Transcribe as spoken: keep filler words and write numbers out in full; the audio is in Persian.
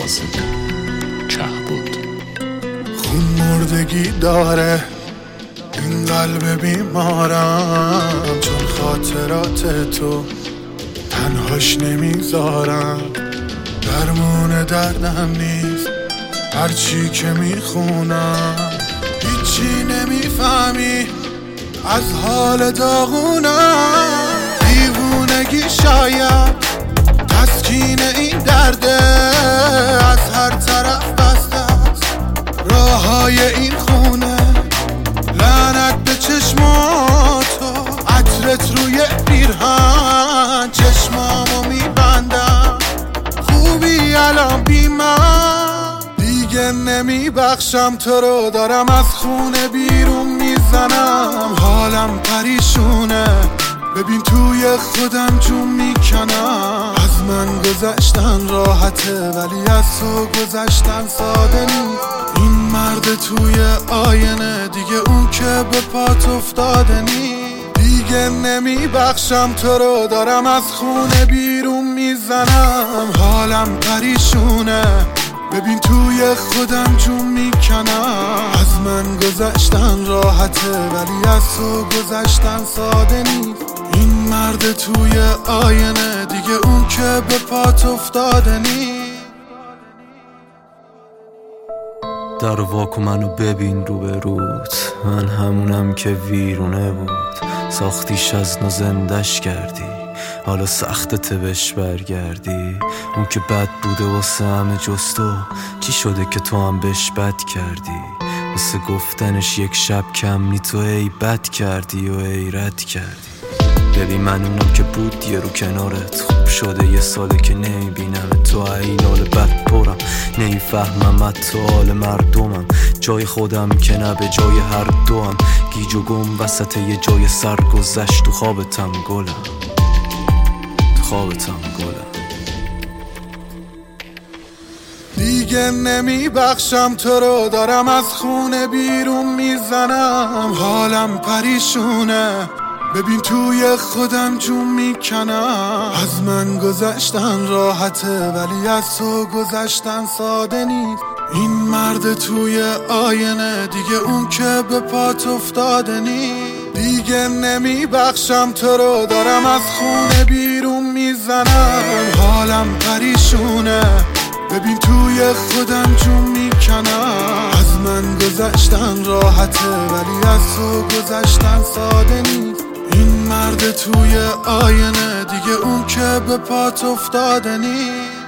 کاظمی کهبود. خون مردگی داره این قلب بیمارم، چون خاطرات تو تنهاش نمیذارم. درمون دردم نیست هرچی که میخونم، هیچی نمیفهمی از حال داغونم. دیوونگی شاید تسکین این درده، از هر طرف بسته است راههای این خونه. لعنت به چشماتو، عطرت روی پیرهن چشمامو میبندم. خوبی الان بی من، دیگه نمیبخشم تو رو، دارم از خونه بیرون میزنم. حالم پریشونه، ببین توی خودم جون میکنم. از من گذشتن راحته ولی از تو گذشتن ساده نیست. این مرد توی آینه دیگه اون که به پات افتاده نیست. دیگه نمیبخشم تو رو، دارم از خونه بیرون میزنم. حالم پریشونه، ببین توی خودم جون میکنم. از من گذشتن راحته ولی از تو گذشتن ساده نیست. این مرد توی آینه دیگه اون که به پات افتاده نیست. در واکو منو ببین رو به روت، من همونم که ویرونه بود. ساختیش از نو زندش کردی، حالا سختت بهش برگردی. اون که بد بوده واسه همه جز تو، چی شده که تو هم بهش بد کردی؟ واسه گفتنش یک شب کم نی، تو ای بد کردی و ای رد کردی. ببین من اونم که بود یه رو کنارت، خوب شده یه ساله که نمیبینم تو. این حال بد پرم نمیفهمم حتی حال مردمم. جای خودم که نه به جای هر دوم، گیج و گم وسط یه جای سرگذشت. تو خوابتم گلم، تو خوابتم گلم. دیگه نمیبخشم تو رو، دارم از خونه بیرون میزنم. حالم پریشونه، ببین توی خودم جون میکنم. از من گذشتن راحته ولی از تو گذشتن ساده نیست. این مرد توی آینه دیگه اون که به پات افتاده نیست. دیگه نمیبخشم تو رو، دارم از خونه بیرون میزنم. حالم پریشونه، ببین توی خودم جون میکنم. از من گذشتن راحته ولی از تو گذشتن ساده نیست. این مرد توی آینه دیگه اون که به پات افتاده نیست.